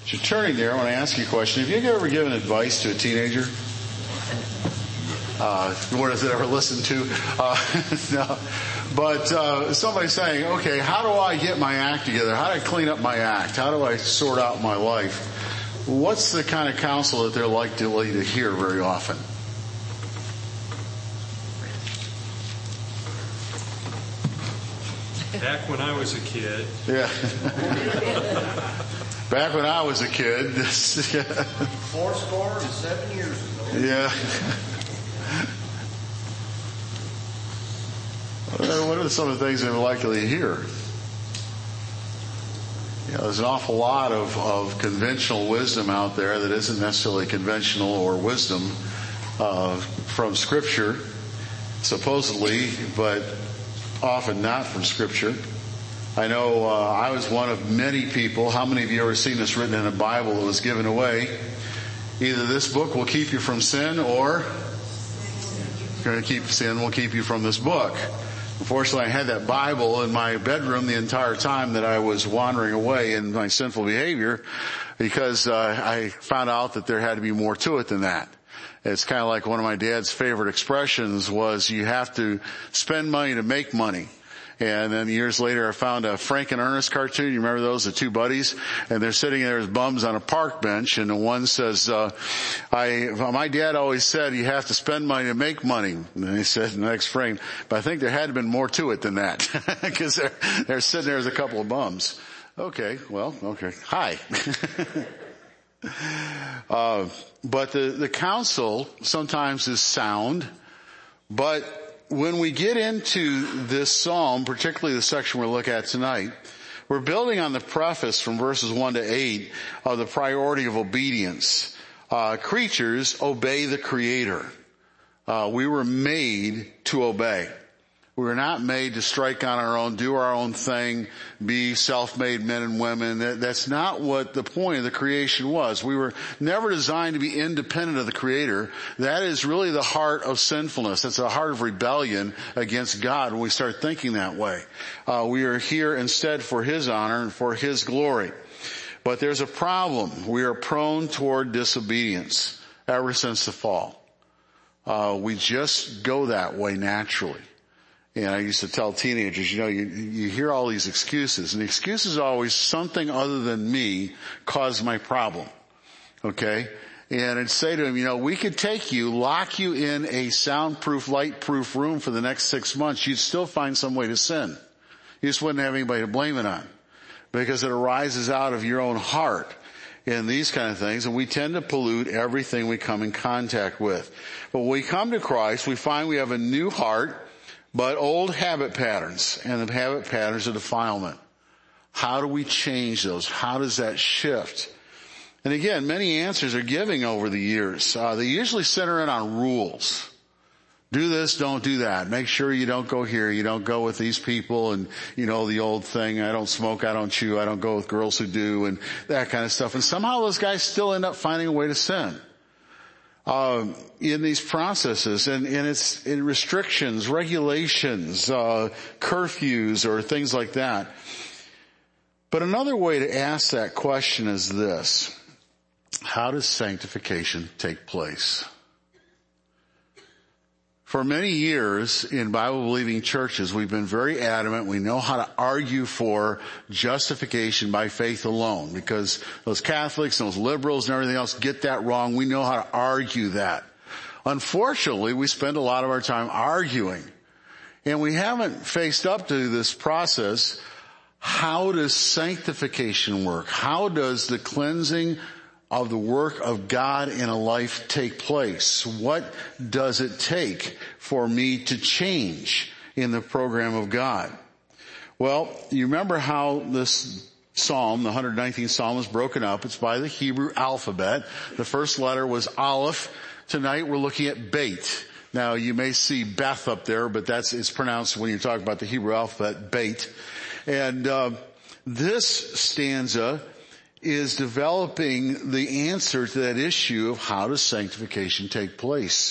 As you're turning there, I want to ask you a question. Have you ever given advice to a teenager? Nor does it ever listen to. No. But somebody saying, okay, how do I get my act together? How do I clean up my act? How do I sort out my life? What's the kind of counsel that they're likely to hear very often? Back when I was a kid. Yeah. Back when I was a kid. 7 years ago. Yeah. What are some of the things they're likely to hear? There's an awful lot of conventional wisdom out there that isn't necessarily conventional or wisdom from Scripture, supposedly, but often not from Scripture. I know I was one of many people. How many of you ever seen this written in a Bible that was given away? Either this book will keep you from sin, or sin will keep you from this book. Unfortunately, I had that Bible in my bedroom the entire time that I was wandering away in my sinful behavior, because I found out that there had to be more to it than that. It's kind of like one of my dad's favorite expressions was, you have to spend money to make money. And then years later I found a Frank and Ernest cartoon. You remember those, the two buddies? And they're sitting there as bums on a park bench, and the one says, my dad always said you have to spend money to make money. And he said in the next frame, but I think there had to have been more to it than that. Because they're sitting there as a couple of bums. Okay. Hi. But the counsel sometimes is sound, but when we get into this psalm, particularly the section we'll look at tonight, we're building on the preface from verses 1 to 8 of the priority of obedience. Creatures obey the Creator. We were made to obey. We were not made to strike on our own, do our own thing, be self-made men and women. That's not what the point of the creation was. We were never designed to be independent of the Creator. That is really the heart of sinfulness. That's the heart of rebellion against God when we start thinking that way. We are here instead for His honor and for His glory. But there's a problem. We are prone toward disobedience ever since the fall. We just go that way naturally. And I used to tell teenagers, you hear all these excuses, and the excuse is always something other than me caused my problem. Okay? And I'd say to them, we could take you, lock you in a soundproof, light-proof room for the next 6 months. You'd still find some way to sin. You just wouldn't have anybody to blame it on, because it arises out of your own heart in these kind of things, and we tend to pollute everything we come in contact with. But when we come to Christ, we find we have a new heart, but old habit patterns, and the habit patterns of defilement. How do we change those? How does that shift? And again, many answers are given over the years. They usually center in on rules. Do this, don't do that. Make sure you don't go here. You don't go with these people, and the old thing, I don't smoke, I don't chew, I don't go with girls who do, and that kind of stuff. And somehow those guys still end up finding a way to sin. In these processes, and it's in restrictions, regulations, curfews, or things like that. But another way to ask that question is this: how does sanctification take place? For many years in Bible-believing churches, we've been very adamant. We know how to argue for justification by faith alone, because those Catholics and those liberals and everything else get that wrong. We know how to argue that. Unfortunately, we spend a lot of our time arguing, and we haven't faced up to this process. How does sanctification work? How does the cleansing of the work of God in a life take place? What does it take for me to change in the program of God? Well, you remember how this psalm, the 119th psalm, is broken up. It's by the Hebrew alphabet. The first letter was Aleph. Tonight we're looking at Beit. Now you may see Beth up there, but it's pronounced, when you talk about the Hebrew alphabet, Beit. And this stanza is developing the answer to that issue of how does sanctification take place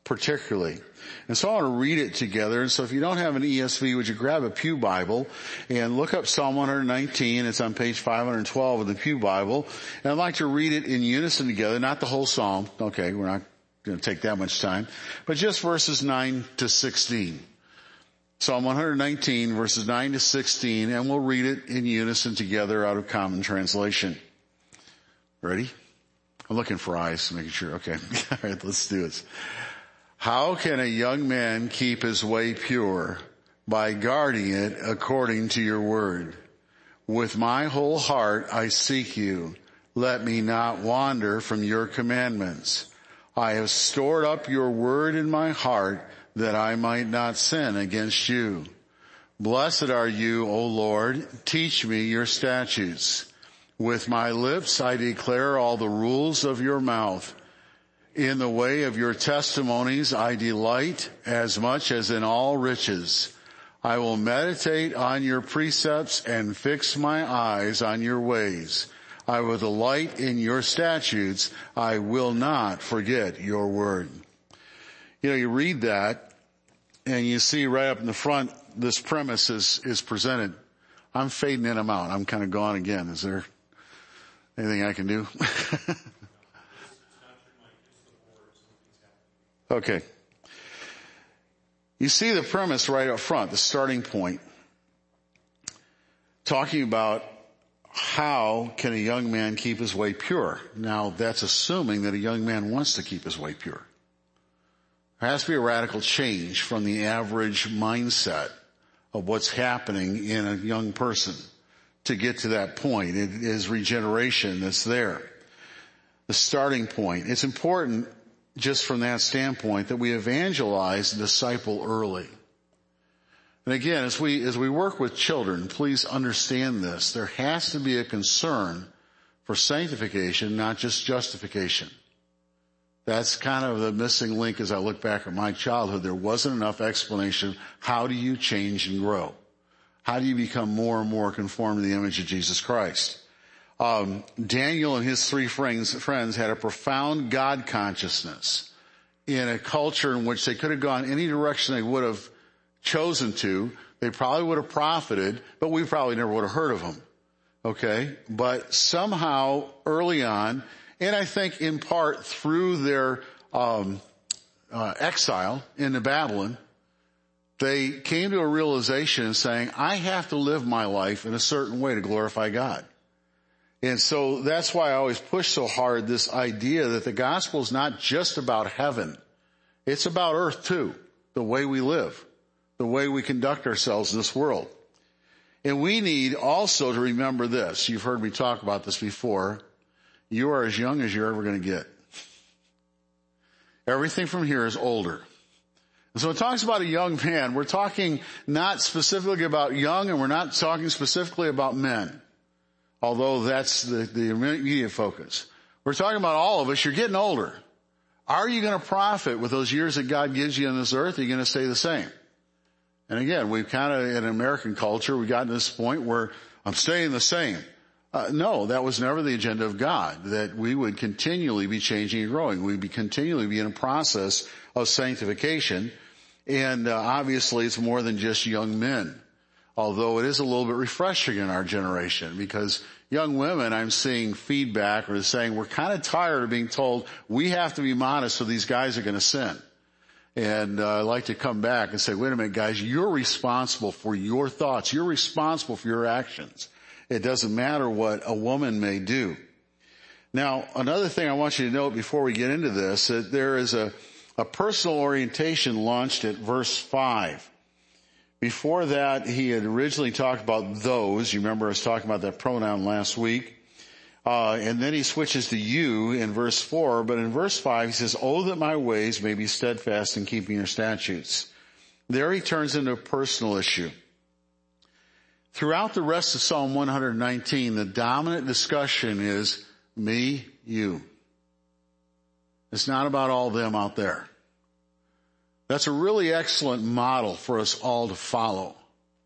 particularly. And so I want to read it together. And so if you don't have an ESV, would you grab a Pew Bible and look up Psalm 119. It's on page 512 of the Pew Bible. And I'd like to read it in unison together, not the whole psalm. Okay, we're not going to take that much time, but just verses 9 to 16. Psalm 119, verses 9 to 16, and we'll read it in unison together out of Common Translation. Ready? I'm looking for eyes, making sure. Okay. All right, let's do this. How can a young man keep his way pure? By guarding it according to your word. With my whole heart I seek you. Let me not wander from your commandments. I have stored up your word in my heart that I might not sin against you. Blessed are you, O Lord. Teach me your statutes. With my lips I declare all the rules of your mouth. In the way of your testimonies I delight as much as in all riches. I will meditate on your precepts and fix my eyes on your ways. I will delight in your statutes. I will not forget your word. You know, you read that and you see right up in the front, this premise is presented. I'm fading in, I'm out. I'm kind of gone again. Is there anything I can do? Okay. You see the premise right up front, the starting point, talking about how can a young man keep his way pure. Now, that's assuming that a young man wants to keep his way pure. There has to be a radical change from the average mindset of what's happening in a young person to get to that point. It is regeneration that's there. The starting point. It's important just from that standpoint that we evangelize and disciple early. And again, as we work with children, please understand this. There has to be a concern for sanctification, not just justification. That's kind of the missing link as I look back at my childhood. There wasn't enough explanation. How do you change and grow? How do you become more and more conformed to the image of Jesus Christ? Daniel and his three friends had a profound God consciousness in a culture in which they could have gone any direction they would have chosen to. They probably would have profited, but we probably never would have heard of them. Okay? But somehow early on, and I think in part through their exile into Babylon, they came to a realization saying, I have to live my life in a certain way to glorify God. And so that's why I always push so hard this idea that the gospel is not just about heaven. It's about earth too, the way we live, the way we conduct ourselves in this world. And we need also to remember this. You've heard me talk about this before. You are as young as you're ever going to get. Everything from here is older. And so it talks about a young man. We're talking not specifically about young, and we're not talking specifically about men, although that's the immediate focus. We're talking about all of us. You're getting older. Are you going to profit with those years that God gives you on this earth? Or are you going to stay the same? And again, we've kind of, in American culture, we've gotten to this point where I'm staying the same. No, that was never the agenda of God, that we would continually be changing and growing. We'd be continually be in a process of sanctification. And obviously it's more than just young men, although it is a little bit refreshing in our generation, because young women, I'm seeing feedback or saying we're kind of tired of being told we have to be modest so these guys are going to sin. And I like to come back and say, wait a minute, guys, you're responsible for your thoughts. You're responsible for your actions. It doesn't matter what a woman may do. Now, another thing I want you to note before we get into this, that there is a personal orientation launched at verse 5. Before that, he had originally talked about those. You remember I was talking about that pronoun last week. And then he switches to you in verse 4. But in verse 5, he says, oh, that my ways may be steadfast in keeping your statutes. There he turns into a personal issue. Throughout the rest of Psalm 119, the dominant discussion is me, you. It's not about all them out there. That's a really excellent model for us all to follow.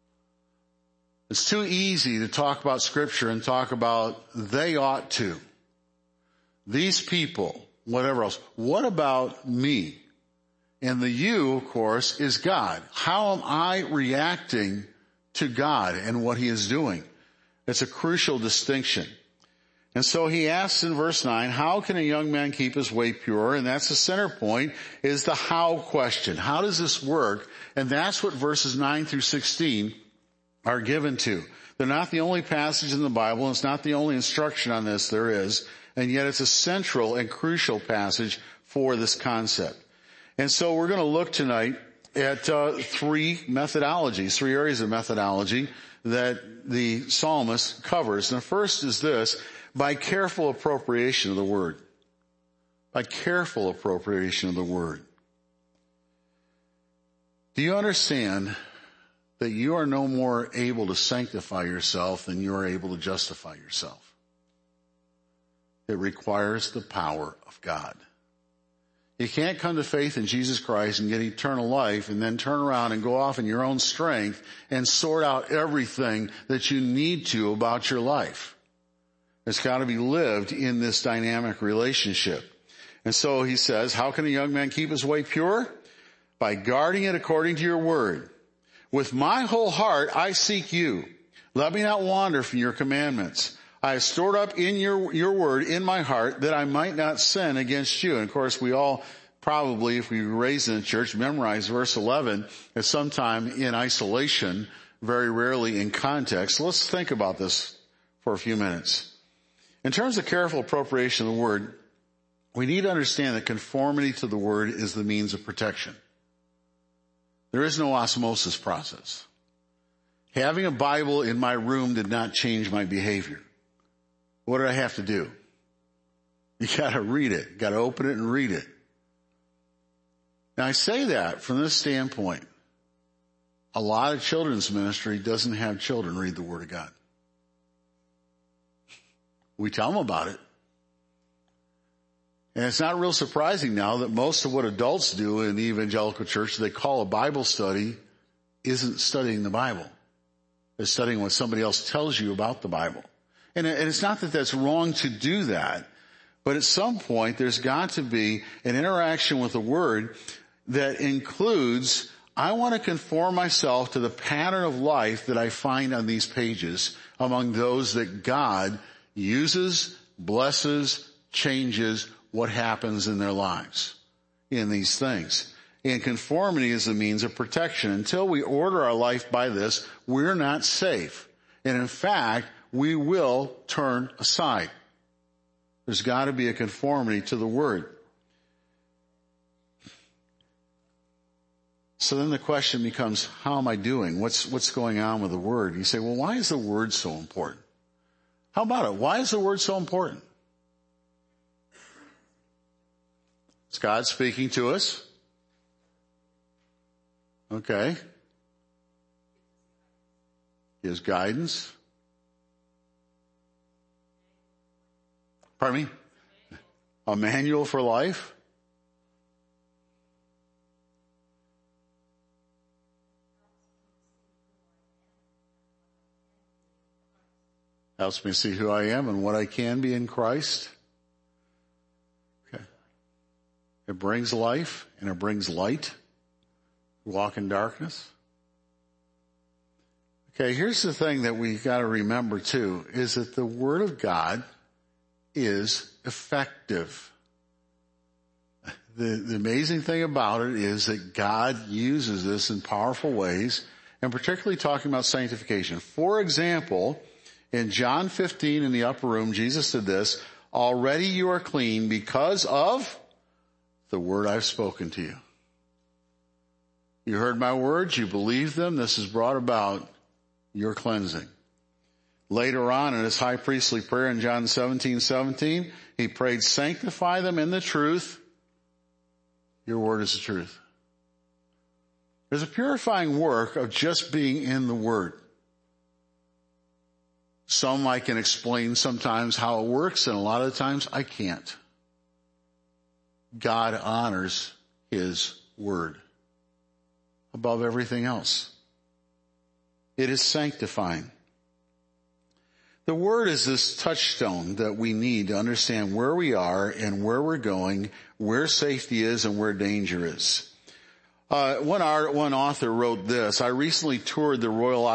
It's too easy to talk about Scripture and talk about they ought to. These people, whatever else. What about me? And the you, of course, is God. How am I reacting to God and what he is doing? It's a crucial distinction. And so he asks in verse 9, how can a young man keep his way pure? And that's the center point, is the how question. How does this work? And that's what verses 9 through 16 are given to. They're not the only passage in the Bible, and it's not the only instruction on this there is, and yet it's a central and crucial passage for this concept. And so we're going to look tonight at three methodologies, three areas of methodology that the psalmist covers. And the first is this: by careful appropriation of the word. By careful appropriation of the word. Do you understand that you are no more able to sanctify yourself than you are able to justify yourself? It requires the power of God. You can't come to faith in Jesus Christ and get eternal life and then turn around and go off in your own strength and sort out everything that you need to about your life. It's got to be lived in this dynamic relationship. And so he says, how can a young man keep his way pure? By guarding it according to your word. With my whole heart I seek you. Let me not wander from your commandments. I have stored up in your word in my heart that I might not sin against you. And of course we all probably, if we were raised in the church, memorize verse 11 at some time in isolation, very rarely in context. So let's think about this for a few minutes. In terms of careful appropriation of the word, we need to understand that conformity to the word is the means of protection. There is no osmosis process. Having a Bible in my room did not change my behavior. What did I have to do? You gotta read it. You gotta open it and read it. Now I say that from this standpoint. A lot of children's ministry doesn't have children read the Word of God. We tell them about it. And it's not real surprising now that most of what adults do in the evangelical church they call a Bible study isn't studying the Bible. They're studying what somebody else tells you about the Bible. And it's not that that's wrong to do that, but at some point there's got to be an interaction with the Word that includes, I want to conform myself to the pattern of life that I find on these pages among those that God uses, blesses, changes what happens in their lives in these things. And conformity is a means of protection. Until we order our life by this, we're not safe. And in fact, we will turn aside. There's got to be a conformity to the Word. So then the question becomes, how am I doing? What's going on with the Word? You say, well, why is the Word so important? How about it? Why is the Word so important? Is God speaking to us? Okay. His guidance. Pardon me? A manual for life? Helps me see who I am and what I can be in Christ. Okay. It brings life and it brings light. Walk in darkness. Okay, here's the thing that we got to remember too, is that the Word of God is effective. The amazing thing about it is that God uses this in powerful ways, and particularly talking about sanctification. For example, in John 15 in the upper room, Jesus said this, already you are clean because of the word I've spoken to you. You heard my words, you believed them, this has brought about your cleansing. Later on in his high priestly prayer in John 17:17, he prayed, sanctify them in the truth. Your word is the truth. There's a purifying work of just being in the Word. Some I can explain sometimes how it works, and a lot of times I can't. God honors His Word above everything else. It is sanctifying. The Word is this touchstone that we need to understand where we are and where we're going, where safety is and where danger is. One author wrote this: I recently toured the Royal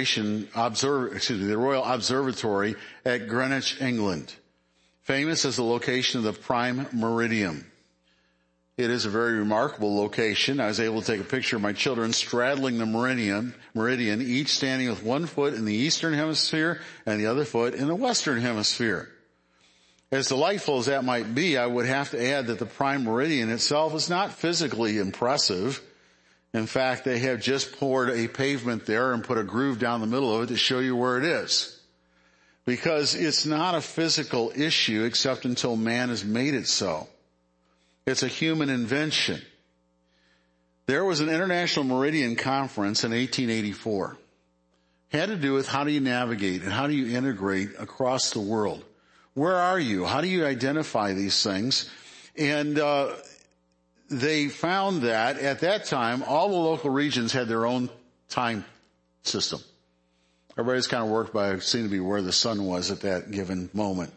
Observatory at Greenwich, England, famous as the location of the Prime Meridian. It is a very remarkable location. I was able to take a picture of my children straddling the meridian, each standing with one foot in the eastern hemisphere and the other foot in the western hemisphere. As delightful as that might be, I would have to add that the Prime Meridian itself is not physically impressive. In fact, they have just poured a pavement there and put a groove down the middle of it to show you where it is. Because it's not a physical issue except until man has made it so. It's a human invention. There was an International Meridian Conference in 1884. It had to do with how do you navigate and how do you integrate across the world. Where are you? How do you identify these things? And they found that at that time, all the local regions had their own time system. Everybody's kind of worked by, seemed to be where the sun was at that given moment.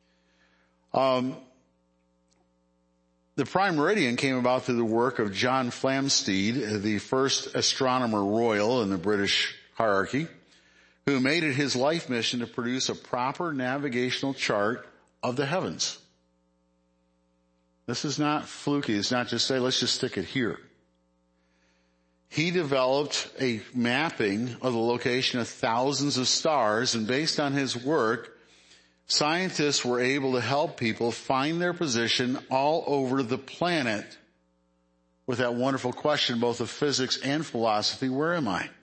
The Prime Meridian came about through the work of John Flamsteed, the first astronomer royal in the British hierarchy, who made it his life mission to produce a proper navigational chart of the heavens. This is not fluky. It's not just say, let's just stick it here. He developed a mapping of the location of thousands of stars, and based on his work, scientists were able to help people find their position all over the planet with that wonderful question, both of physics and philosophy, where am I?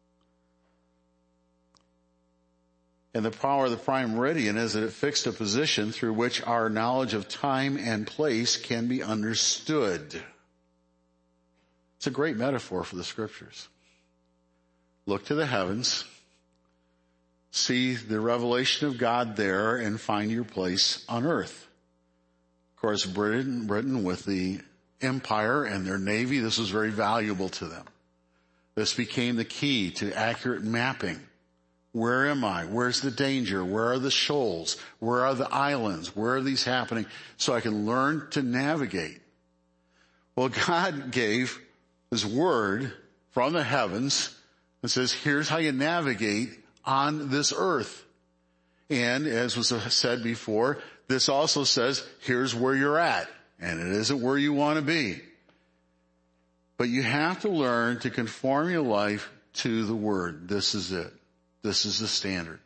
And the power of the Prime Meridian is that it fixed a position through which our knowledge of time and place can be understood. It's a great metaphor for the scriptures. Look to the heavens, see the revelation of God there, and find your place on earth. Of course, Britain with the empire and their navy, this was very valuable to them. This became the key to accurate mapping. Where am I? Where's the danger? Where are the shoals? Where are the islands? Where are these happening? So I can learn to navigate. Well, God gave His word from the heavens and says, here's how you navigate on this earth. And as was said before, this also says, here's where you're at. And it isn't where you want to be. But you have to learn to conform your life to the word. This is it. This is the standard.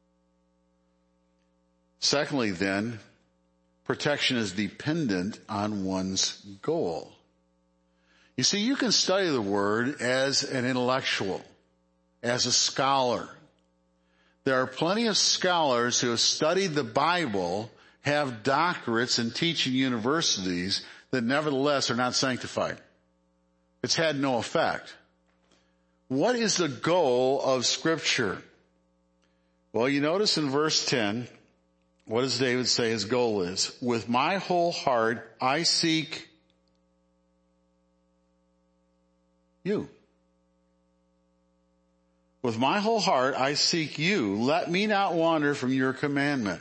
Secondly, then, protection is dependent on one's goal. You see, you can study the word as an intellectual, as a scholar. There are plenty of scholars who have studied the Bible, have doctorates and teach in universities that nevertheless are not sanctified. It's had no effect. What is the goal of Scripture? Well, you notice in verse 10, what does David say his goal is? With my whole heart, I seek you. With my whole heart, I seek you. Let me not wander from your commandment.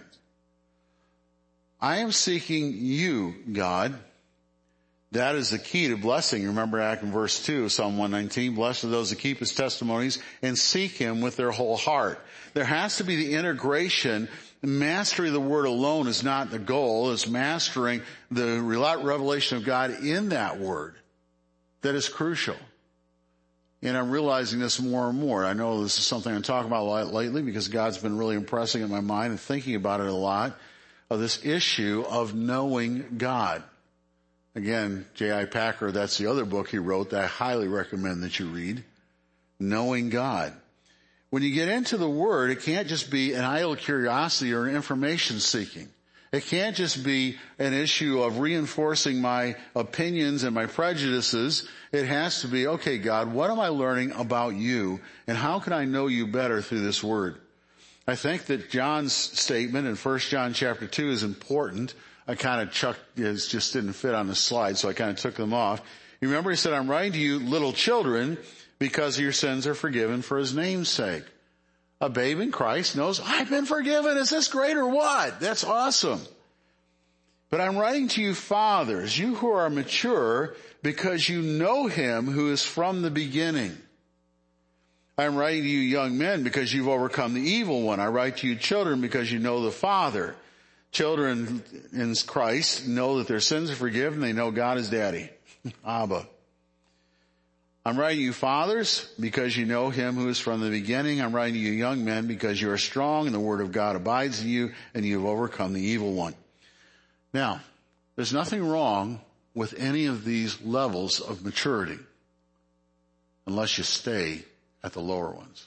I am seeking you, God. That is the key to blessing. Remember back in verse 2, Psalm 119, blessed are those who keep his testimonies and seek him with their whole heart. There has to be the integration. Mastery of the word alone is not the goal. It's mastering the revelation of God in that word that is crucial. And I'm realizing this more and more. I know this is something I'm talking about a lot lately because God's been really impressing in my mind and thinking about it a lot, of this issue of knowing God. Again, J.I. Packer, that's the other book he wrote that I highly recommend that you read, Knowing God. When you get into the Word, it can't just be an idle curiosity or an information seeking. It can't just be an issue of reinforcing my opinions and my prejudices. It has to be, okay, God, what am I learning about you, and how can I know you better through this Word? I think that John's statement in 1 John chapter 2 is important. I kind of just didn't fit on the slide, so I kind of took them off. You remember he said, I'm writing to you, little children, because your sins are forgiven for his name's sake. A babe in Christ knows, I've been forgiven. Is this great or what? That's awesome. But I'm writing to you fathers, you who are mature, because you know him who is from the beginning. I'm writing to you young men because you've overcome the evil one. I write to you children because you know the Father. Children in Christ know that their sins are forgiven. They know God is Daddy, Abba. I'm writing to you fathers because you know him who is from the beginning. I'm writing to you young men because you are strong and the word of God abides in you and you have overcome the evil one. Now, there's nothing wrong with any of these levels of maturity unless you stay at the lower ones.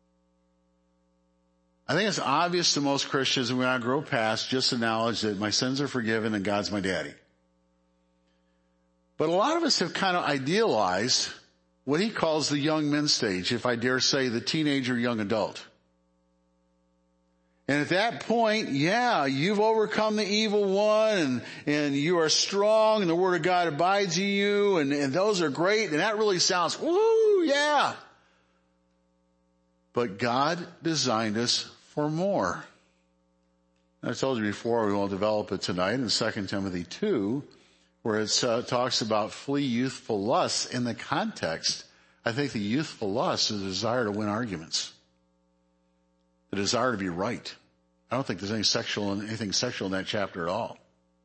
I think it's obvious to most Christians when I grow past just the knowledge that my sins are forgiven and God's my daddy. But a lot of us have kind of idealized what he calls the young men stage, if I dare say the teenager, young adult. And at that point, yeah, you've overcome the evil one and you are strong and the word of God abides in you and those are great and that really sounds, woo, yeah. But God designed us for more. I told you before, we won't develop it tonight in 2 Timothy 2, where it talks about flee youthful lusts. In the context, I think the youthful lust is the desire to win arguments. The desire to be right. I don't think there's anything sexual in that chapter at all.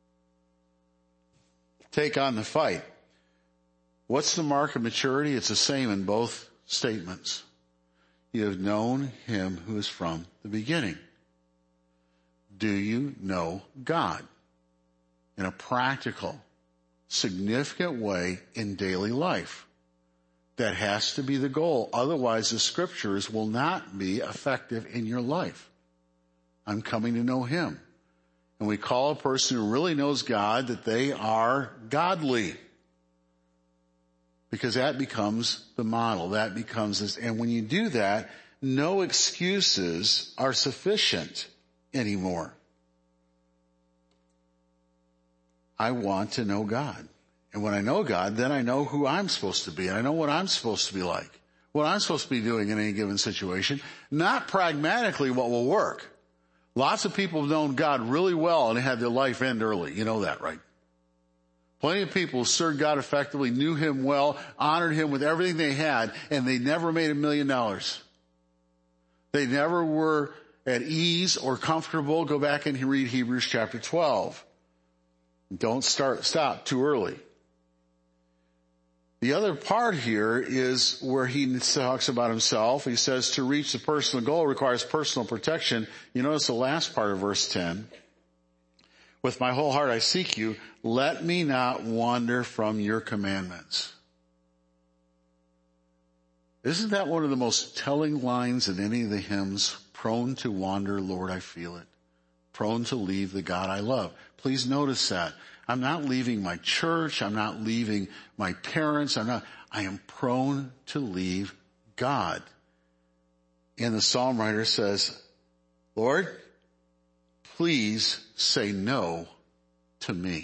Take on the fight. What's the mark of maturity? It's the same in both statements. You have known him who is from the beginning. Do you know God in a practical, significant way in daily life? That has to be the goal. Otherwise, the scriptures will not be effective in your life. I'm coming to know him. And we call a person who really knows God that they are godly. Because that becomes the model. That becomes this. And when you do that, no excuses are sufficient anymore. I want to know God. And when I know God, then I know who I'm supposed to be. And I know what I'm supposed to be like. What I'm supposed to be doing in any given situation. Not pragmatically what will work. Lots of people have known God really well and had their life end early. You know that, right? Plenty of people who served God effectively, knew him well, honored him with everything they had, and they never made $1 million. They never were at ease or comfortable. Go back and read Hebrews chapter 12. Don't stop too early. The other part here is where he talks about himself. He says to reach the personal goal requires personal protection. You notice the last part of verse 10. With my whole heart I seek you. Let me not wander from your commandments. Isn't that one of the most telling lines in any of the hymns? Prone to wander, Lord, I feel it. Prone to leave the God I love. Please notice that. I'm not leaving my church. I'm not leaving my parents. I am prone to leave God. And the psalm writer says, Lord, please say no to me.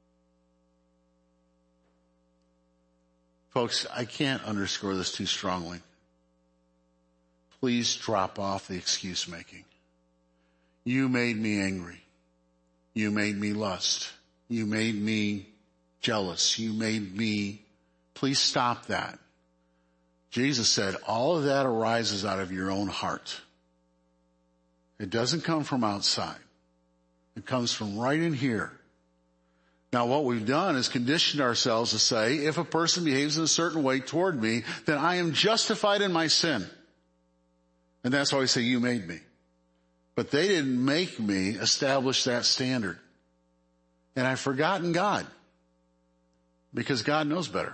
Folks, I can't underscore this too strongly. Please drop off the excuse making. You made me angry. You made me lust. You made me jealous. You made me. Please stop that. Jesus said all of that arises out of your own heart. It doesn't come from outside. It comes from right in here. Now what we've done is conditioned ourselves to say, if a person behaves in a certain way toward me, then I am justified in my sin. And that's why we say, you made me. But they didn't make me establish that standard. And I've forgotten God. Because God knows better.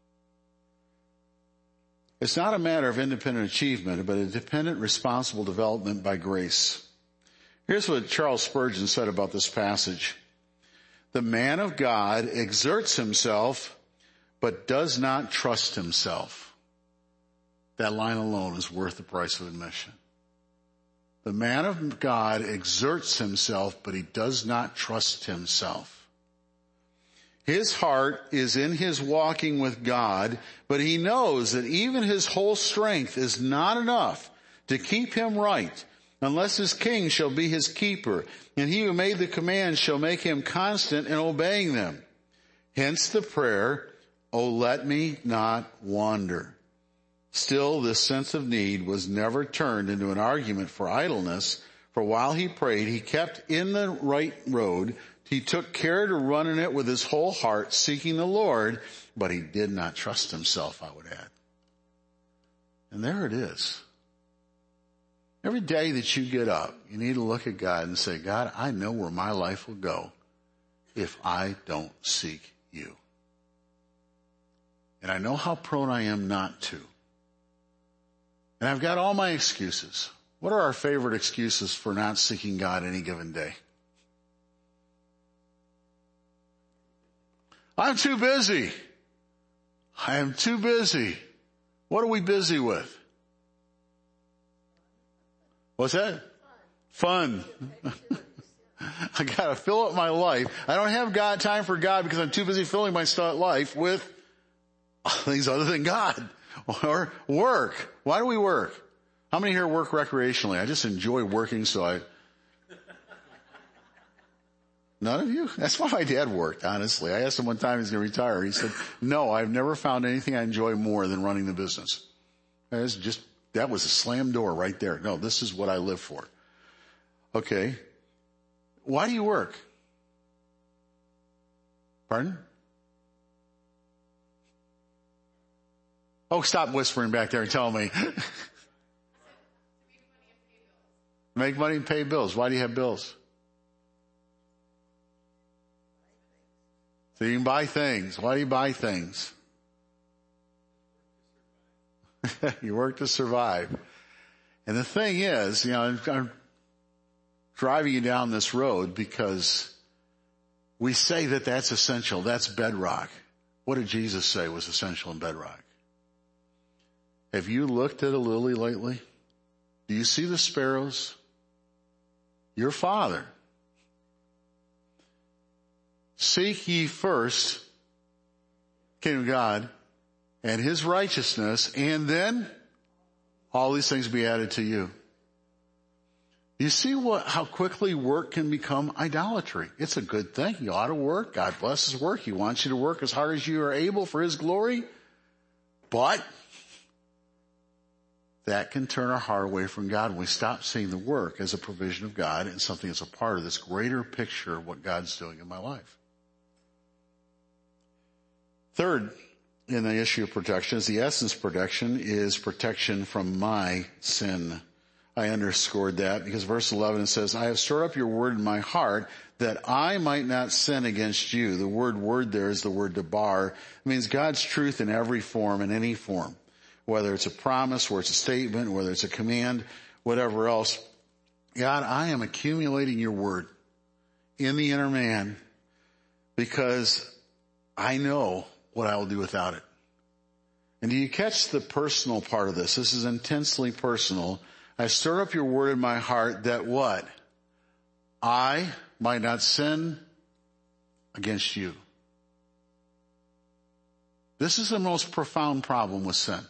It's not a matter of independent achievement, but a dependent, responsible development by grace. Here's what Charles Spurgeon said about this passage. The man of God exerts himself, but does not trust himself. That line alone is worth the price of admission. The man of God exerts himself, but he does not trust himself. His heart is in his walking with God, but he knows that even his whole strength is not enough to keep him right unless his king shall be his keeper. And he who made the commands shall make him constant in obeying them. Hence the prayer, O let me not wander. Still, this sense of need was never turned into an argument for idleness, for while he prayed, he kept in the right road. He took care to run in it with his whole heart, seeking the Lord, but he did not trust himself, I would add. And there it is. Every day that you get up, you need to look at God and say, God, I know where my life will go if I don't seek you. And I know how prone I am not to. And I've got all my excuses. What are our favorite excuses for not seeking God any given day? I'm too busy. I am too busy. What are we busy with? What's that? Fun. I gotta fill up my life. I don't have time for God because I'm too busy filling my life with things other than God. Or work. Why do we work? How many here work recreationally? I just enjoy working, None of you? That's why my dad worked, honestly. I asked him one time he's going to retire. He said, no, I've never found anything I enjoy more than running the business. That was a slam door right there. No, this is what I live for. Okay. Why do you work? Pardon? Oh, stop whispering back there and tell me. Make money and pay bills. Why do you have bills? So you can buy things. Why do you buy things? You work to survive. And the thing is, I'm driving you down this road because we say that that's essential. That's bedrock. What did Jesus say was essential in bedrock? Have you looked at a lily lately? Do you see the sparrows? Your Father. Seek ye first kingdom of God and his righteousness, and then all these things be added to you. You see how quickly work can become idolatry. It's a good thing. You ought to work. God blesses work. He wants you to work as hard as you are able for his glory. But that can turn our heart away from God when we stop seeing the work as a provision of God and something that's a part of this greater picture of what God's doing in my life. Third, in the issue of protection, is the essence of protection is protection from my sin. I underscored that because verse 11 says, I have stored up your word in my heart that I might not sin against you. The word there is the word debar. It means God's truth in every form, in any form. Whether it's a promise, whether it's a statement, whether it's a command, whatever else. God, I am accumulating your word in the inner man because I know what I will do without it. And do you catch the personal part of this? This is intensely personal. I stir up your word in my heart that what? I might not sin against you. This is the most profound problem with sin.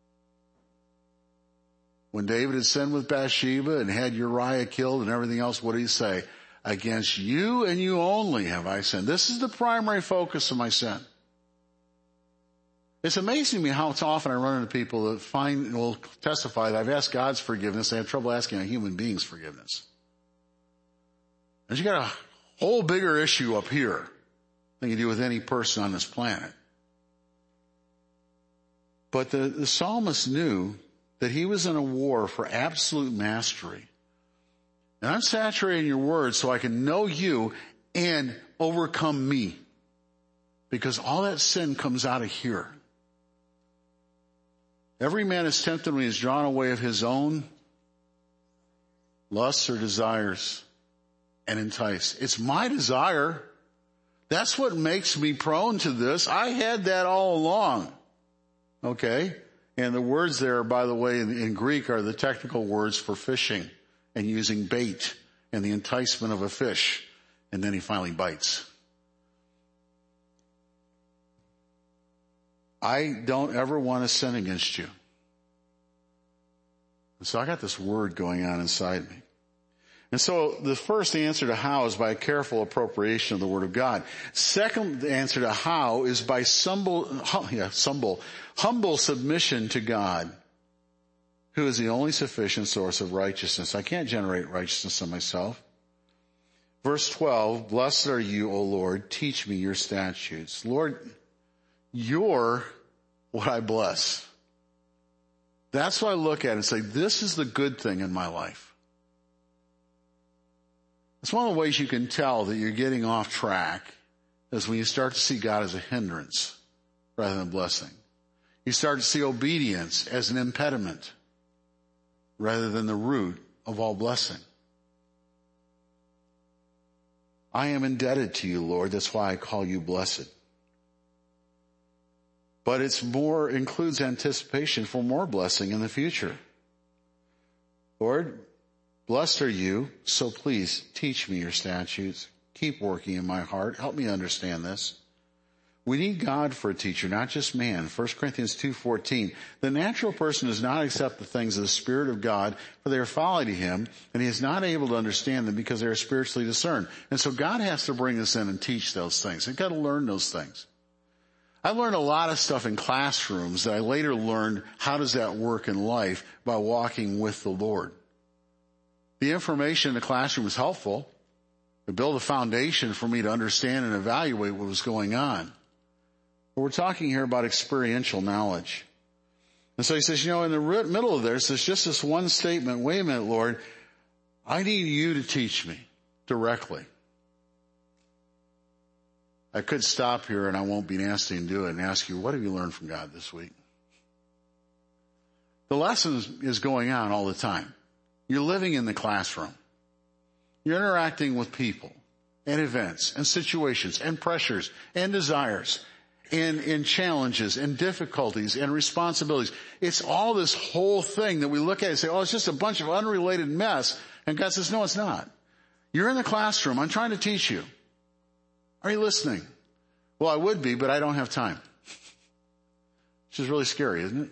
When David had sinned with Bathsheba and had Uriah killed and everything else, what did he say? Against you and you only have I sinned. This is the primary focus of my sin. It's amazing to me how often I run into people that will testify that I've asked God's forgiveness. They have trouble asking a human being's forgiveness. And you got a whole bigger issue up here than you do with any person on this planet. But the psalmist knew that he was in a war for absolute mastery. And I'm saturating your word so I can know you and overcome me. Because all that sin comes out of here. Every man is tempted when he is drawn away of his own lusts or desires and enticed. It's my desire. That's what makes me prone to this. I had that all along. Okay? And the words there, by the way, in Greek are the technical words for fishing and using bait and the enticement of a fish. And then he finally bites. I don't ever want to sin against you. So I got this word going on inside me. And so the first answer to how is by a careful appropriation of the Word of God. Second answer to how is by humble submission to God, who is the only sufficient source of righteousness. I can't generate righteousness in myself. Verse 12, blessed are you, O Lord, teach me your statutes. Lord, you're what I bless. That's what I look at and say, this is the good thing in my life. It's one of the ways you can tell that you're getting off track is when you start to see God as a hindrance rather than a blessing. You start to see obedience as an impediment rather than the root of all blessing. I am indebted to you, Lord. That's why I call you blessed. But includes anticipation for more blessing in the future. Lord, blessed are you, so please teach me your statutes. Keep working in my heart. Help me understand this. We need God for a teacher, not just man. 1 Corinthians 2:14. The natural person does not accept the things of the Spirit of God, for they are folly to him, and he is not able to understand them because they are spiritually discerned. And so God has to bring us in and teach those things. We've got to learn those things. I learned a lot of stuff in classrooms that I later learned how does that work in life by walking with the Lord. The information in the classroom was helpful to build a foundation for me to understand and evaluate what was going on. But we're talking here about experiential knowledge. And so he says, in the middle of this, there's just this one statement, wait a minute, Lord, I need you to teach me directly. I could stop here and I won't be nasty and do it and ask you, what have you learned from God this week? The lesson is going on all the time. You're living in the classroom. You're interacting with people and events and situations and pressures and desires and challenges and difficulties and responsibilities. It's all this whole thing that we look at and say, oh, it's just a bunch of unrelated mess. And God says, no, it's not. You're in the classroom. I'm trying to teach you. Are you listening? Well, I would be, but I don't have time. Which is really scary, isn't it?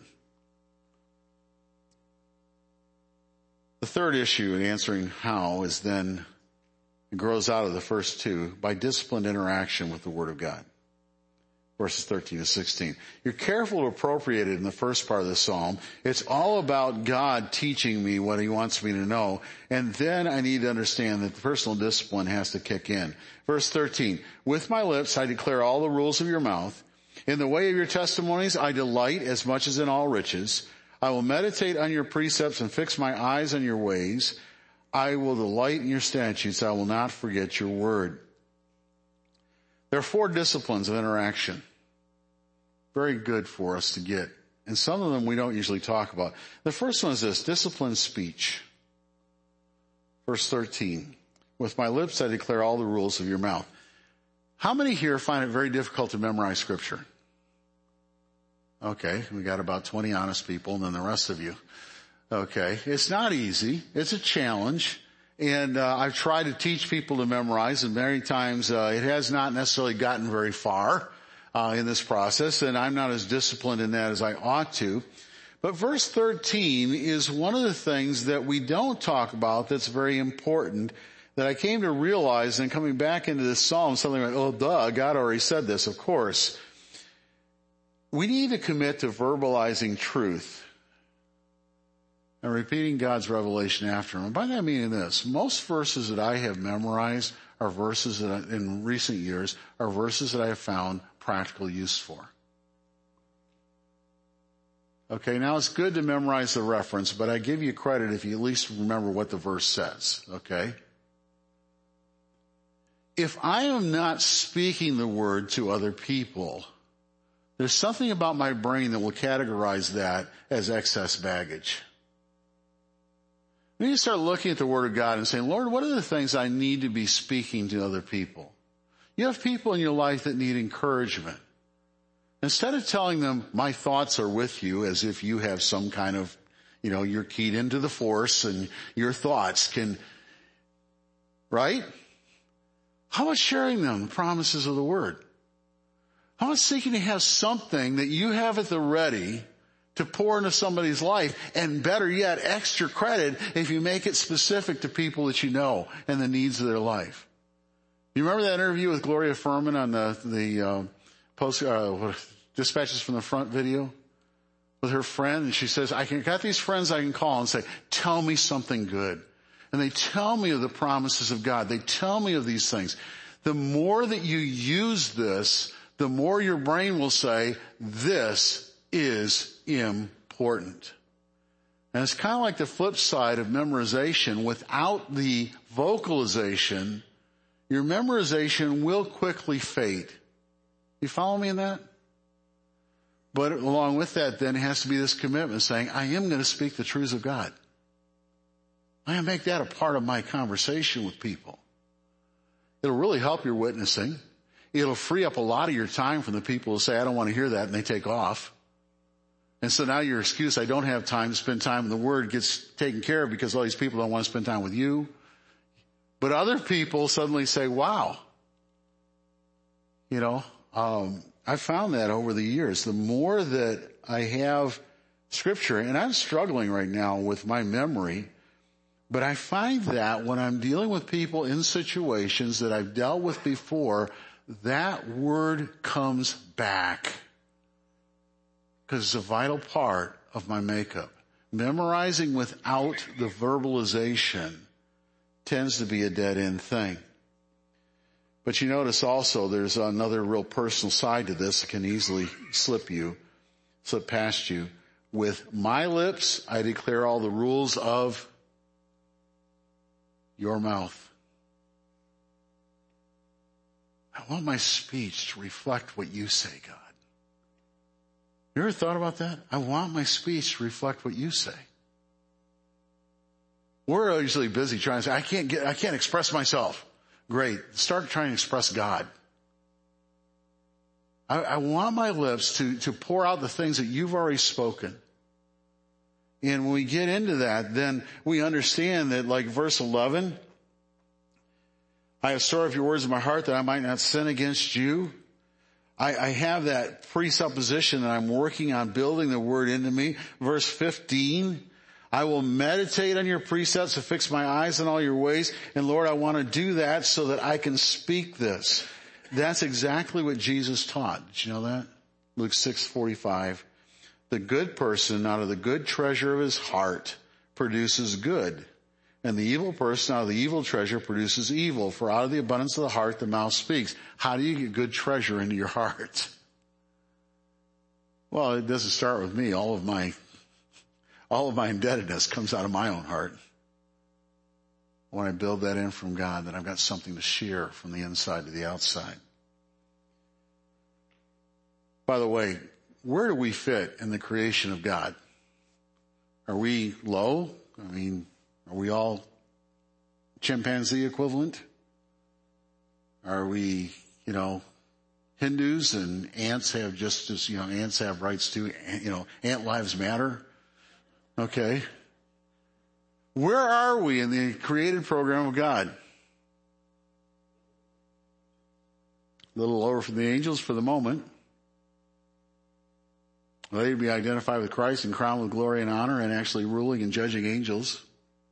The third issue in answering how is then, it grows out of the first two, by disciplined interaction with the Word of God. Verses 13 to 16. You're careful to appropriate it in the first part of the psalm. It's all about God teaching me what he wants me to know. And then I need to understand that the personal discipline has to kick in. Verse 13. With my lips I declare all the rules of your mouth. In the way of your testimonies I delight as much as in all riches. I will meditate on your precepts and fix my eyes on your ways. I will delight in your statutes. I will not forget your word. There are 4 disciplines of interaction. Very good for us to get. And some of them we don't usually talk about. The first one is this, disciplined speech. Verse 13. With my lips I declare all the rules of your mouth. How many here find it very difficult to memorize Scripture? Okay, we got about 20 honest people and then the rest of you. Okay, it's not easy. It's a challenge. And I've tried to teach people to memorize, and many times it has not necessarily gotten very far in this process, and I'm not as disciplined in that as I ought to. But verse 13 is one of the things that we don't talk about that's very important, that I came to realize, and coming back into this psalm, something like, oh, duh, God already said this, of course. We need to commit to verbalizing truth and repeating God's revelation after him. And by that I mean this, most verses that I have memorized are verses that in recent years are verses that I have found practical use for. Okay, now it's good to memorize the reference, but I give you credit if you at least remember what the verse says, okay? If I am not speaking the word to other people, there's something about my brain that will categorize that as excess baggage. We need to start looking at the Word of God and saying, Lord, what are the things I need to be speaking to other people? You have people in your life that need encouragement. Instead of telling them, my thoughts are with you, as if you have some kind of, you're keyed into the force and your thoughts can, right? How about sharing them the promises of the Word? How about seeking to have something that you have at the ready to pour into somebody's life, and better yet, extra credit if you make it specific to people that you know and the needs of their life. You remember that interview with Gloria Furman on the Dispatches from the Front video with her friend? And she says, got these friends I can call and say, tell me something good. And they tell me of the promises of God. They tell me of these things. The more that you use this, the more your brain will say, this is important. And it's kind of like the flip side of memorization. Without the vocalization, your memorization will quickly fade. You follow me in that? But along with that, then, has to be this commitment saying, I am going to speak the truths of God. I am make that a part of my conversation with people. It'll really help your witnessing. It'll free up a lot of your time from the people who say, I don't want to hear that, and they take off. And so now your excuse, I don't have time to spend time in the Word, gets taken care of because all these people don't want to spend time with you. But other people suddenly say, wow. I found that over the years. The more that I have Scripture, and I'm struggling right now with my memory, but I find that when I'm dealing with people in situations that I've dealt with before, that Word comes back. Because it's a vital part of my makeup. Memorizing without the verbalization tends to be a dead-end thing. But you notice also there's another real personal side to this that can easily slip past you. With my lips, I declare all the rules of your mouth. I want my speech to reflect what you say, God. You ever thought about that? I want my speech to reflect what you say. We're usually busy trying to say, I can't express myself. Great. Start trying to express God. I want my lips to pour out the things that you've already spoken. And when we get into that, then we understand that, like verse 11, I have stored up your words in my heart that I might not sin against you. I have that presupposition that I'm working on building the Word into me. Verse 15, I will meditate on your precepts and fix my eyes on all your ways. And Lord, I want to do that so that I can speak this. That's exactly what Jesus taught. Did you know that? Luke 6:45. The good person out of the good treasure of his heart produces good. And the evil person out of the evil treasure produces evil. For out of the abundance of the heart, the mouth speaks. How do you get good treasure into your heart? Well, it doesn't start with me. All of my indebtedness comes out of my own heart. When I build that in from God, then I've got something to share from the inside to the outside. By the way, where do we fit in the creation of God? Are we low? Are we all chimpanzee equivalent? Are we, Hindus and ants have just as, ants have rights too, ant lives matter? Okay. Where are we in the created program of God? A little lower from the angels for the moment. They be identified with Christ and crowned with glory and honor and actually ruling and judging angels.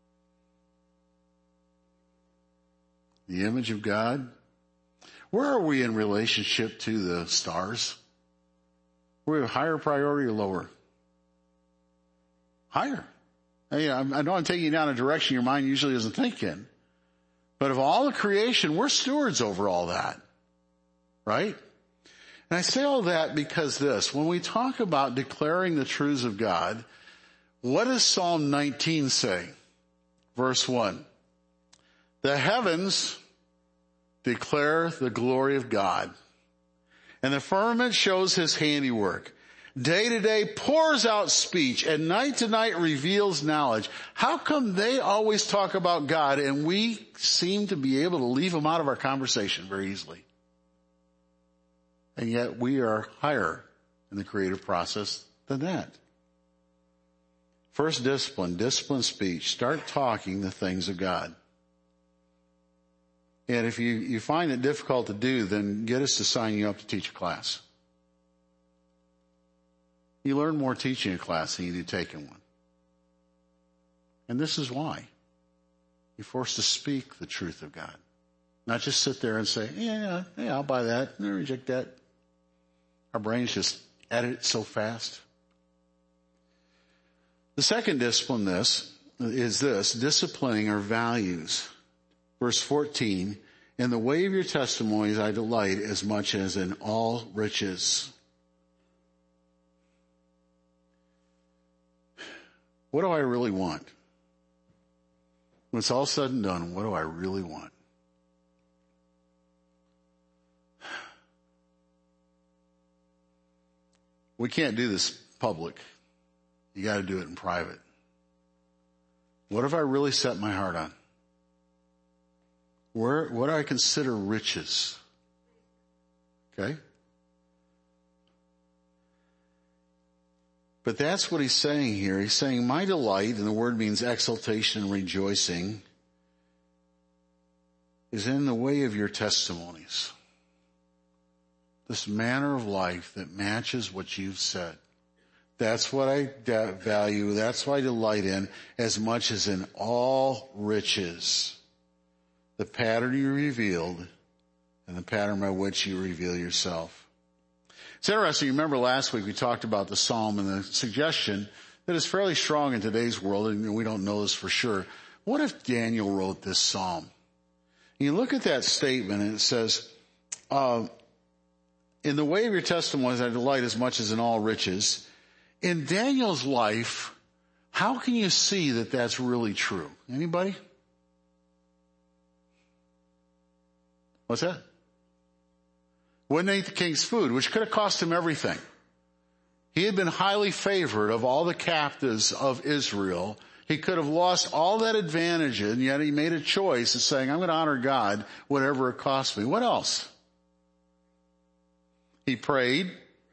The image of God. Where are we in relationship to the stars? Are we a higher priority or lower? Higher. I know I'm taking you down a direction your mind usually isn't thinking. But of all the creation, we're stewards over all that. Right? And I say all that because when we talk about declaring the truths of God, what does Psalm 19 say? Verse 1. The heavens declare the glory of God, and the firmament shows his handiwork. Day to day pours out speech, and night to night reveals knowledge. How come they always talk about God and we seem to be able to leave him out of our conversation very easily? And yet we are higher in the creative process than that. First discipline speech. Start talking the things of God. And if you find it difficult to do, then get us to sign you up to teach a class. You learn more teaching a class than you do taking one. And this is why. You're forced to speak the truth of God. Not just sit there and say, yeah, I'll buy that, and reject that. Our brains just edit it so fast. The second discipline is disciplining our values. Verse 14, in the way of your testimonies I delight as much as in all riches. What do I really want? When it's all said and done, what do I really want? We can't do this public. You got to do it in private. What have I really set my heart on? What do I consider riches? Okay? But that's what he's saying here. He's saying my delight, and the word means exultation and rejoicing, is in the way of your testimonies. This manner of life that matches what you've said. That's what I value. That's what I delight in as much as in all riches. The pattern you revealed and the pattern by which you reveal yourself. It's interesting. You remember last week we talked about the psalm and the suggestion that is fairly strong in today's world, and we don't know this for sure. What if Daniel wrote this psalm? You look at that statement and it says, in the way of your testimonies I delight as much as in all riches. In Daniel's life, how can you see that that's really true? Anybody? What's that? Wouldn't eat the king's food, which could have cost him everything. He had been highly favored of all the captives of Israel. He could have lost all that advantage, and yet he made a choice of saying, I'm going to honor God, whatever it costs me. What else? He prayed.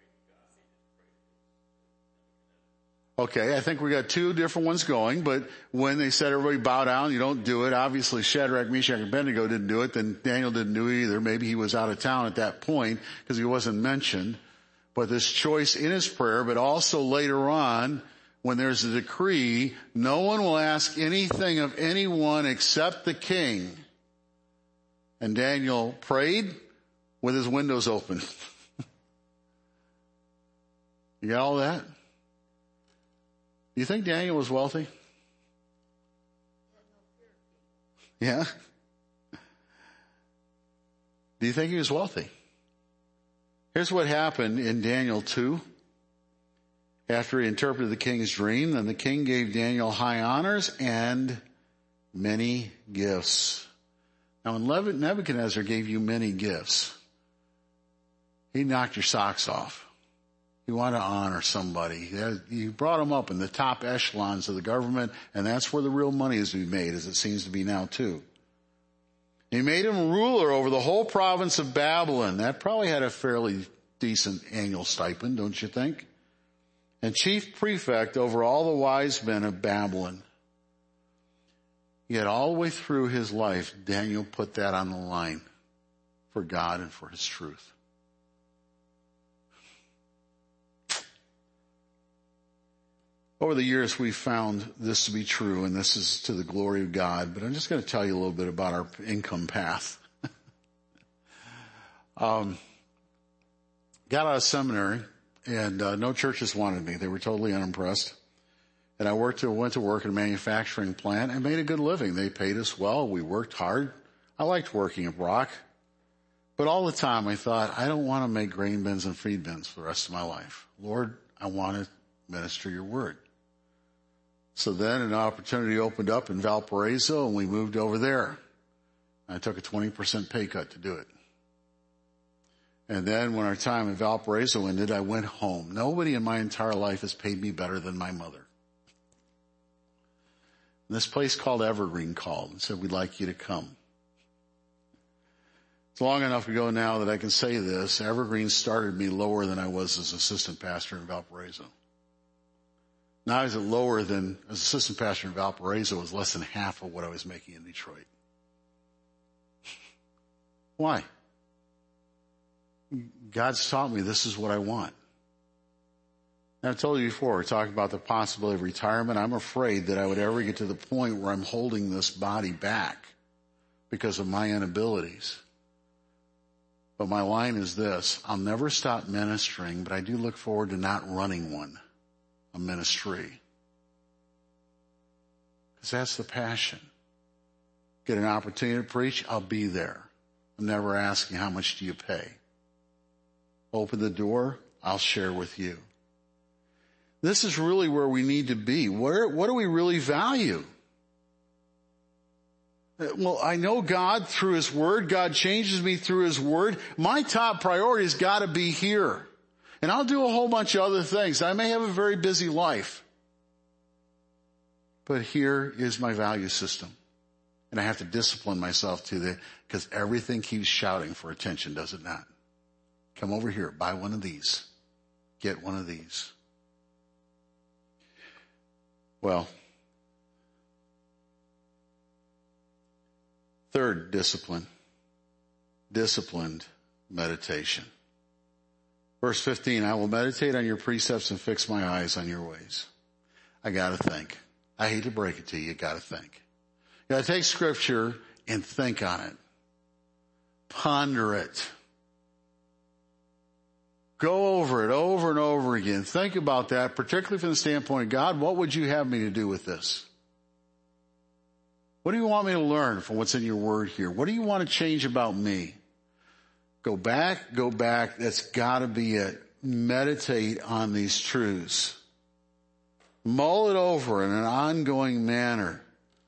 Okay, I think we got two different ones going, but when they said everybody bow down, you don't do it. Obviously Shadrach, Meshach, and Abednego didn't do it, then Daniel didn't do it either. Maybe he was out of town at that point because he wasn't mentioned. But this choice in his prayer, but also later on, when there's a decree, no one will ask anything of anyone except the king. And Daniel prayed with his windows open. You got all that? Do you think Daniel was wealthy? Yeah? Do you think he was wealthy? Here's what happened in Daniel 2. After he interpreted the king's dream, then the king gave Daniel high honors and many gifts. Now when Nebuchadnezzar gave you many gifts, he knocked your socks off. You want to honor somebody. You brought them up in the top echelons of the government, and that's where the real money is to be made, as it seems to be now too. He made him ruler over the whole province of Babylon. That probably had a fairly decent annual stipend, don't you think? And chief prefect over all the wise men of Babylon. Yet all the way through his life, Daniel put that on the line for God and for his truth. Over the years, we've found this to be true, and this is to the glory of God. But I'm just going to tell you a little bit about our income path. Got out of seminary, and no churches wanted me. They were totally unimpressed. And I went to work in a manufacturing plant and made a good living. They paid us well. We worked hard. I liked working at Brock. But all the time, I thought, I don't want to make grain bins and feed bins for the rest of my life. Lord, I want to minister your word. So then an opportunity opened up in Valparaiso, and we moved over there. I took a 20% pay cut to do it. And then when our time in Valparaiso ended, I went home. Nobody in my entire life has paid me better than my mother. And this place called Evergreen called and said, we'd like you to come. It's long enough ago now that I can say this. Evergreen started me lower than I was as assistant pastor in Valparaiso. Now is it lower than, as assistant pastor in Valparaiso, was less than half of what I was making in Detroit. Why? God's taught me this is what I want. And I've told you before, we're talking about the possibility of retirement. I'm afraid that I would ever get to the point where I'm holding this body back because of my inabilities. But my line is this: I'll never stop ministering, but I do look forward to not running a ministry. Because that's the passion. Get an opportunity to preach, I'll be there. I'm never asking, how much do you pay? Open the door, I'll share with you. This is really where we need to be. What do we really value? Well, I know God through His Word. God changes me through His Word. My top priority has got to be here. And I'll do a whole bunch of other things. I may have a very busy life. But here is my value system. And I have to discipline myself to that, because everything keeps shouting for attention, does it not? Come over here, buy one of these. Get one of these. Well, third discipline, disciplined meditation. Verse 15, I will meditate on your precepts and fix my eyes on your ways. I gotta think. I hate to break it to you, gotta think. You gotta take Scripture and think on it. Ponder it. Go over it over and over again. Think about that, particularly from the standpoint of God, what would you have me to do with this? What do you want me to learn from what's in your Word here? What do you want to change about me? Go back. That's gotta be it. Meditate on these truths. Mull it over in an ongoing manner.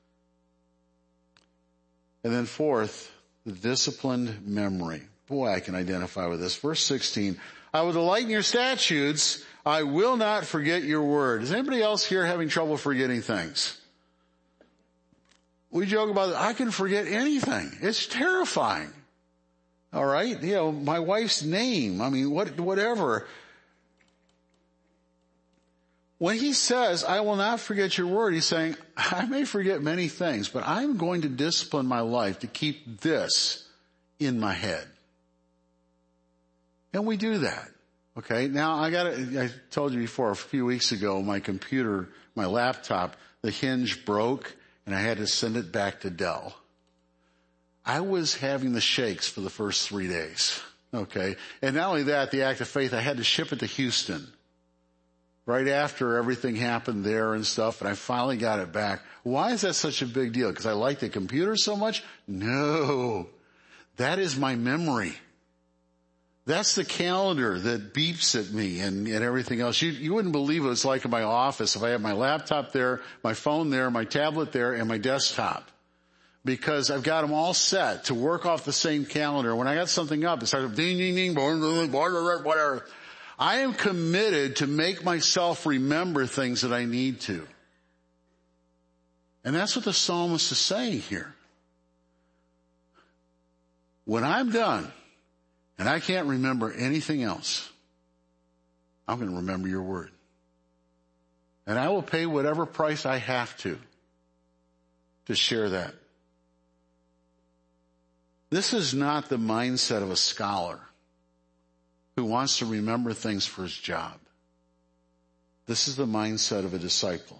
And then fourth, the disciplined memory. Boy, I can identify with this. Verse 16, I will delight in your statutes. I will not forget your word. Is anybody else here having trouble forgetting things? We joke about it. I can forget anything. It's terrifying. All right. You know, my wife's name. I mean, whatever. When he says, I will not forget your word, he's saying, I may forget many things, but I'm going to discipline my life to keep this in my head. And we do that. Okay. Now I told you before, a few weeks ago, my computer, my laptop, the hinge broke and I had to send it back to Dell. I was having the shakes for the first 3 days. Okay. And not only that, the act of faith, I had to ship it to Houston right after everything happened there and stuff. And I finally got it back. Why is that such a big deal? Because I like the computer so much? No, that is my memory. That's the calendar that beeps at me and everything else. You wouldn't believe what it's like in my office if I had my laptop there, my phone there, my tablet there, and my desktop. Because I've got them all set to work off the same calendar. When I got something up, it starts ding, ding, ding, whatever. I am committed to make myself remember things that I need to. And that's what the psalmist is saying here. When I'm done, and I can't remember anything else, I'm going to remember your word. And I will pay whatever price I have to share that. This is not the mindset of a scholar who wants to remember things for his job. This is the mindset of a disciple.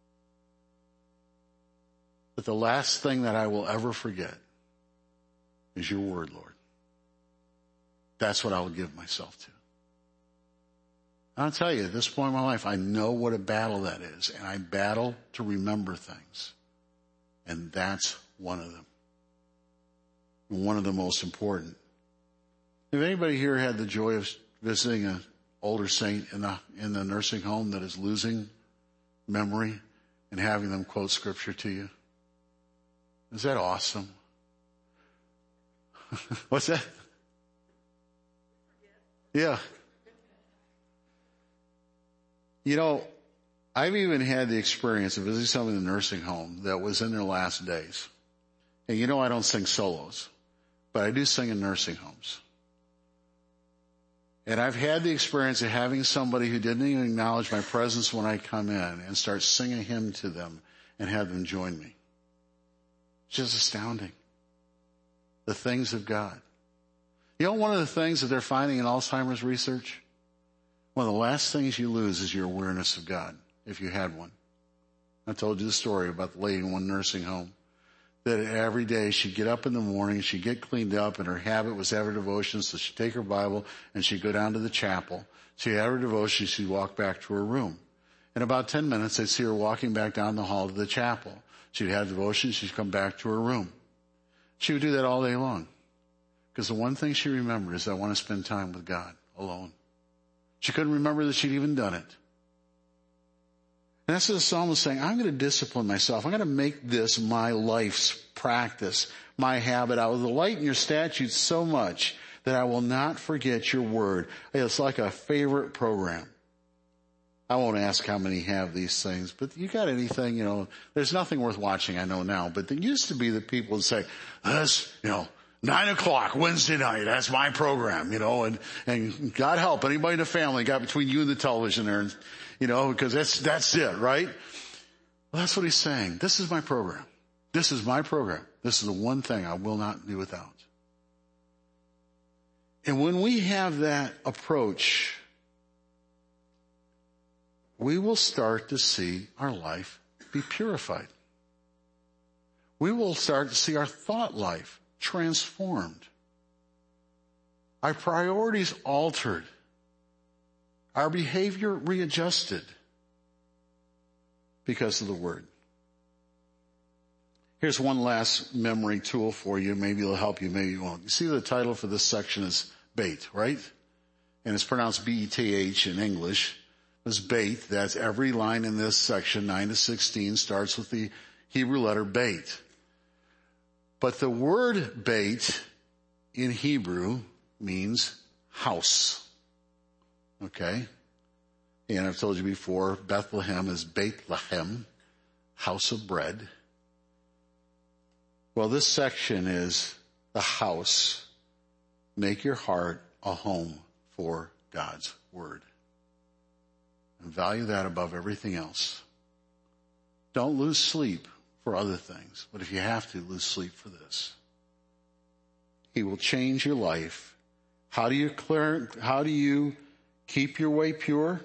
But the last thing that I will ever forget is your word, Lord. That's what I will give myself to. I'll tell you, at this point in my life, I know what a battle that is, and I battle to remember things. And that's one of them. One of the most important. Have anybody here had the joy of visiting an older saint in the nursing home that is losing memory and having them quote scripture to you? Is that awesome? What's that? Yeah. You know, I've even had the experience of visiting someone in the nursing home that was in their last days. And you know I don't sing solos, but I do sing in nursing homes. And I've had the experience of having somebody who didn't even acknowledge my presence when I come in and start singing a hymn to them and have them join me. It's just astounding. The things of God. You know one of the things that they're finding in Alzheimer's research? one of the last things you lose is your awareness of God, if you had one. I told you the story about the lady in one nursing home, that every day she'd get up in the morning, she'd get cleaned up, and her habit was to have her devotion, so she'd take her Bible and she'd go down to the chapel. She'd have her devotion, she'd walk back to her room. In about 10 minutes, they'd see her walking back down the hall to the chapel. She'd have devotion, she'd come back to her room. She would do that all day long. Because the one thing she remembered is, I want to spend time with God alone. She couldn't remember that she'd even done it. And that's what the psalmist is saying. I'm going to discipline myself. I'm going to make this my life's practice, my habit. I will delight in your statutes so much that I will not forget your word. It's like a favorite program. I won't ask how many have these things, but you got anything, there's nothing worth watching, I know now, but there used to be the people would say, that's, 9:00 Wednesday night, that's my program, and God help anybody in the family got between you and the television there, because that's it, right? Well, that's what he's saying. This is my program. This is my program. This is the one thing I will not do without. And when we have that approach, we will start to see our life be purified. We will start to see our thought life transformed. Our priorities altered. Our behavior readjusted because of the Word. Here's one last memory tool for you. Maybe it'll help you, maybe it won't. You see the title for this section is Beit, right? And it's pronounced B-E-T-H in English. It's Beit. That's every line in this section, 9 to 16, starts with the Hebrew letter Beit. But the word Beit in Hebrew means house. Okay? And I've told you before, Bethlehem is Beit-Lehem, house of bread. Well, this section is the house. Make your heart a home for God's word. And value that above everything else. Don't lose sleep for other things, but if you have to, lose sleep for this. He will change your life. How do you keep your way pure?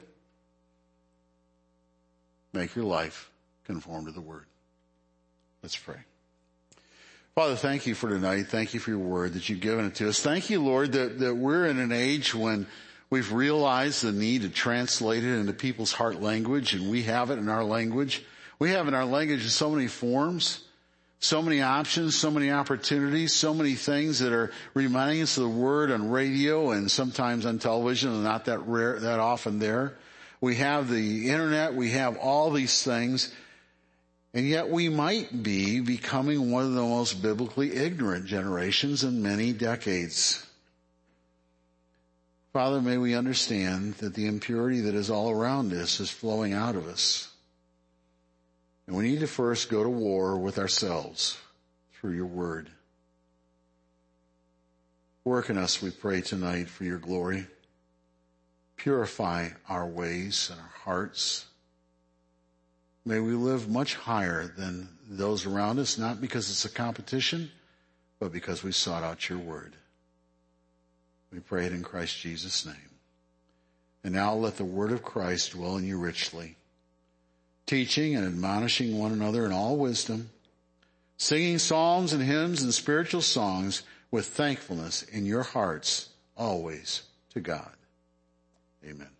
Make your life conform to the Word. Let's pray. Father, thank you for tonight. Thank you for your word that you've given it to us. Thank you, Lord, that we're in an age when we've realized the need to translate it into people's heart language, and we have it in our language. We have in our language in so many forms, so many options, so many opportunities, so many things that are reminding us of the word on radio and sometimes on television, and not that often there. We have the internet, we have all these things, and yet we might be becoming one of the most biblically ignorant generations in many decades. Father, may we understand that the impurity that is all around us is flowing out of us. And we need to first go to war with ourselves through your word. Work in us, we pray tonight, for your glory. Purify our ways and our hearts. May we live much higher than those around us, not because it's a competition, but because we sought out your word. We pray it in Christ Jesus' name. And now let the word of Christ dwell in you richly, teaching and admonishing one another in all wisdom, singing psalms and hymns and spiritual songs with thankfulness in your hearts always to God. Amen.